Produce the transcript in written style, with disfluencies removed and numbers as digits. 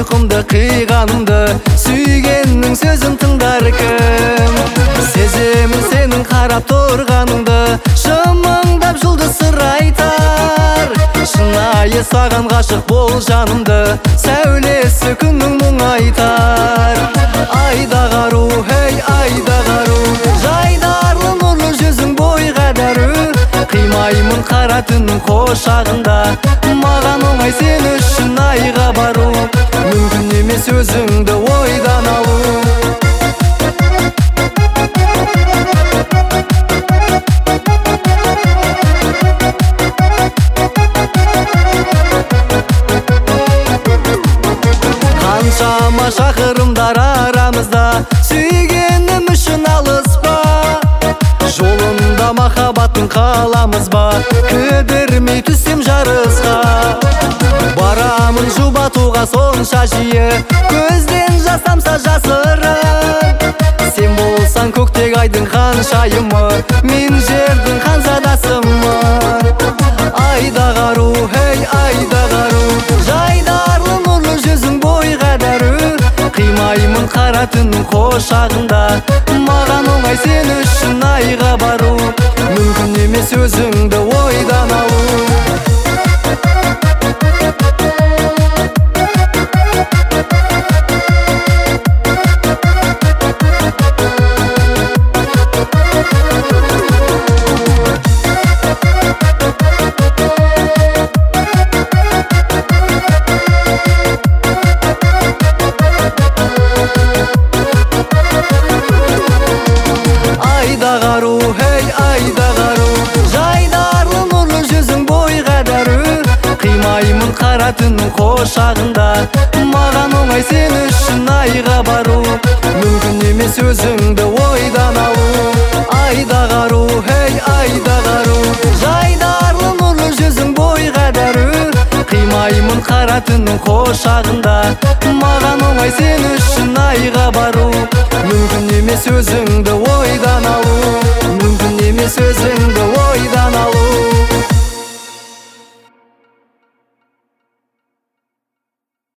ұйқымды қиғанымды, сүйгеннің сөзін тыңдар кім? Сеземін сенің қарап тұрғаныңды, шымыңдап жұлдыз сыр айтар. Шынайы саған ғашық бол жанымды, сәулесі күннің мұң айтар. Айдағару, хей айдағару, жайдарлы нұрлы жүзің бойға дәру. Қимаймын қара түннің қошағында, маған оңай сен үшін айға бару. Мүмкін емес өзіңді ойдан алу. Қаншама шақырымдар арамызда, сүйгенім үшін алыспа. Жолында махаббаттың қаламыз ба, кідірмей түссем жарысқа. Барамын жұбатуға сонша жиі, көзден жас тамса жасырын. Сен болсаң көктегі айдың ханшайымы, мен жердің ханзадасымын. Айдағару, хей айдағару, жайдарлы нұрлы жүзің бойға дәру. Қимаймын қара түннің қошағында, маған оңай сен үшін айға бару. Мүмкін емес өзіңді ойдан алу. Айдағару, хей айдағару, жайдарлы нұрлы жүзің бойға дәру. Қимаймын қара түннің қошағында, маған оңай сен үшін айға бару. Мүмкін емес өзіңді ойдан алу. Айдағару, хей айдағару, жайдарлы нұрлы жүзің бойға дәру. Қимаймын қара түннің қошағында, маған оңай сен үшін айға бару. Мүмкін емес өзіңді ойдан алу. Мүмкін емес өзіңді ойдан алу.